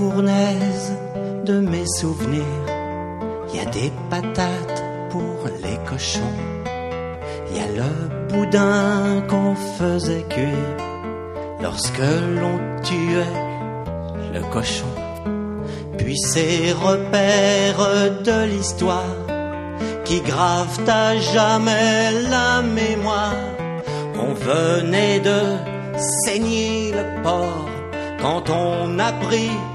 fournaise de mes souvenirs. Y a des patates pour les cochons. Y a le boudin qu'on faisait cuire lorsque l'on tuait le cochon. Puis ces repères de l'histoire qui gravent à jamais la mémoire. On venait de saigner le porc quand on a pris